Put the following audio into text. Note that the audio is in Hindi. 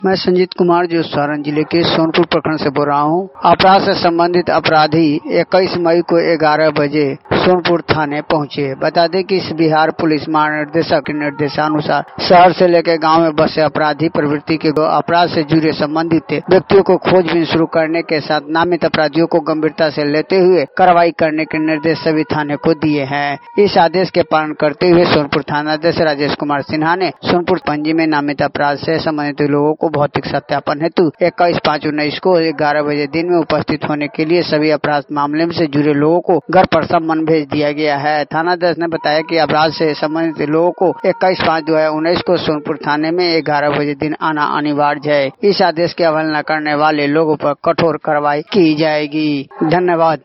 मैं संजीत कुमार जो सारण जिले के सोनपुर प्रखंड से बोल रहा हूँ। अपराध से संबंधित अपराधी 21 मई को 11 बजे सोनपुर थाने पहुँचे। बता दें कि इस बिहार पुलिस महानिदेशक के निर्देशानुसार शहर से लेकर गांव में बसे अपराधी प्रवृत्ति के अपराध से जुड़े संबंधित व्यक्तियों को खोजबीन शुरू करने के साथ नामित अपराधियों को गंभीरता से लेते हुए कार्रवाई करने के निर्देश सभी थाने को दिए हैं। इस आदेश के पालन करते हुए सोनपुर थानाध्यक्ष राजेश कुमार सिन्हा ने सोनपुर पंजी में नामित अपराध से संबंधित लोगों को भौतिक सत्यापन हेतु 21/5/19 को 11 बजे दिन में उपस्थित होने के लिए सभी अपराध मामले से जुड़े लोगों को घर पर सम्मन भेज दिया गया है। थानाध्यक्ष ने बताया कि अपराध से संबंधित लोगों को 21/5/2019 को सोनपुर थाने में 11 बजे दिन आना अनिवार्य है। इस आदेश की अवहेलना करने वाले लोगों पर कठोर कार्रवाई की जाएगी। धन्यवाद।